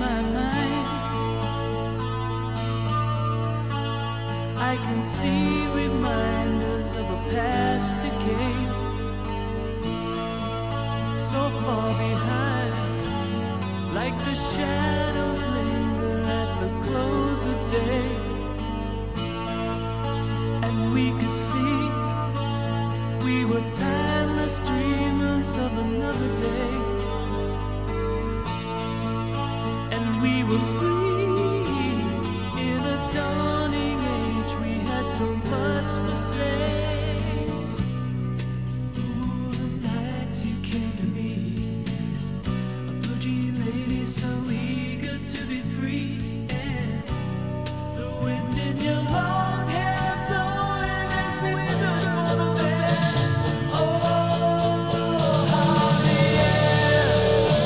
my mind. I can see reminders of a past decade, so far behind, like the shadows linger at the close of day. And we could see we were timeless dreamers of another day, and we were free in a dawning age. We had so much to say. Ooh, the nights you came to me, a bougie lady so eager to be free, and the wind in your long hair blowing as we stood for the bed. Oh, how the air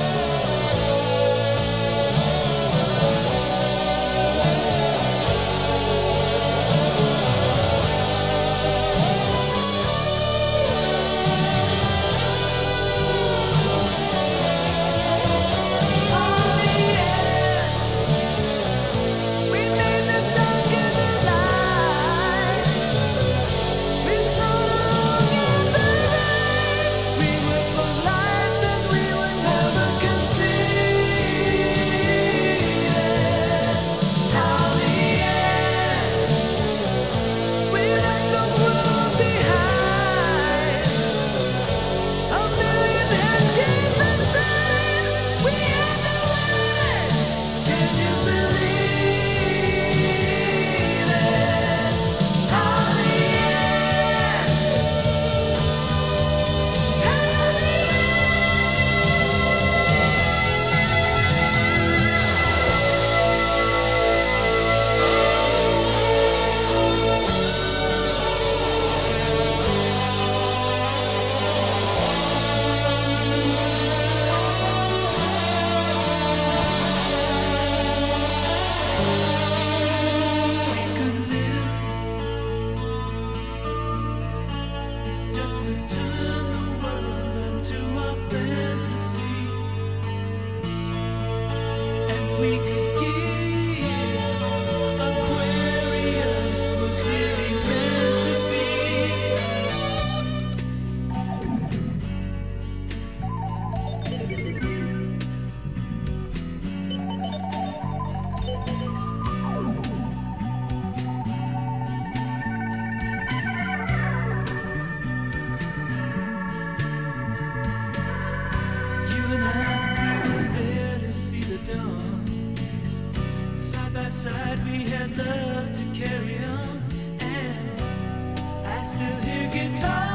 we made the dark and the light. We saw the wrong and the right. We were for life and we were never conceited. How the end we left the world behind. A million hands gave the sign. We had the light. Can you believe it? How the end. How the we could live just to turn the world into a fantasy, and we could give Aquarius was really meant to be. You and I, we were there to see the dawn. Side by side, we had love to carry on, and I still hear guitar.